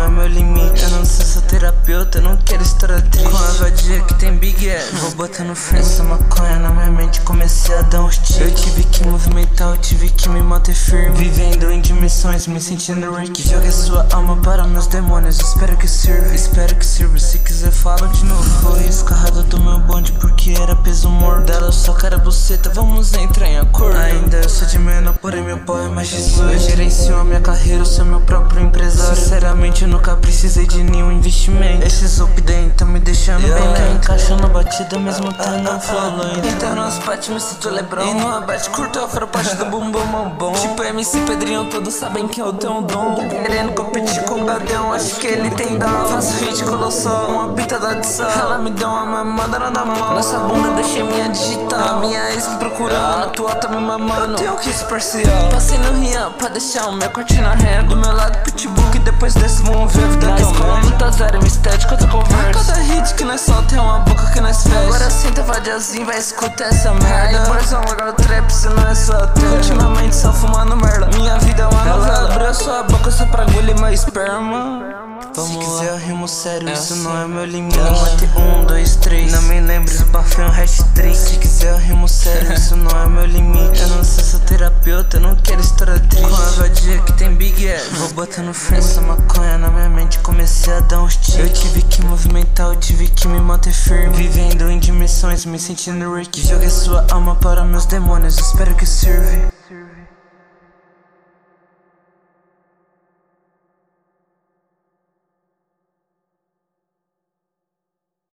é meu limite. Eu não sou terapeuta, eu não quero história triste. Com a vadia que tem Big Ass, vou botando frente. Essa maconha na minha mente, comecei a dar uns tiros. Eu tive que movimentar, eu tive que me manter firme. Vivendo em dimensões, me sentindo Rick. Jogue sua alma para meus demônios, espero que sirva. Espero que sirva, se quiser fala de novo. Foi escarrado do meu bonde porque era peso morto. Dela só cara buceta, vamos entrar em acordo. Ainda eu sou de menor, porém meu pau é mais 18. Eu gerencio a minha carreira, eu sou meu próprio empresário. Sinceramente eu nunca precisei de nenhum investimento. Esses updates tá me deixando bem lento. Encaixa na batida mesmo tendo um flow lento. Então nos pate me sinto Lebron. E no abate curto eu faro parte do bumbum bombom. Tipo MC Pedrinho, todos sabem que eu tenho um dom. Querendo competir com o Gadão, acho que ele tem dó. Faço hit, só uma pitada de sal. Ela me deu uma mamada na mão. Nessa bunda deixei minha digital. Minha ex me procurando, na tua tá me mamando. Eu tenho que se parcial. Passei no Rian pra deixar o meu corte na ré. Do meu lado pitbull, que depois desse vamos ver a vida que eu mando. Tá zero, me estética, outra conversa. Cada hit que nós solta é uma boca que nós fecha. Agora senta vadiazinho, vai escutar essa merda. Aí parzão, larga o trap, se não é sua terra. Ultimamente só fumando merda. Minha vida é uma novela. Abriu sua boca só pra engolir meu esperma. Se quiser eu rimo sério, isso não é meu limite. Mate 1, 2, 3. Não me lembro, esbafei um hashtag. Se quiser eu rimo sério, isso não é meu limite. Eu não sou terapeuta, eu não quero história triste. Com a vadia que tem Big Ass, vou botando frente. Essa maconha na minha mente, comecei a dar uns tiros. Eu tive que movimentar, eu tive que me manter firme. Vivendo em dimensões, me sentindo Rick. Jogue sua alma para meus demônios, espero que sirva.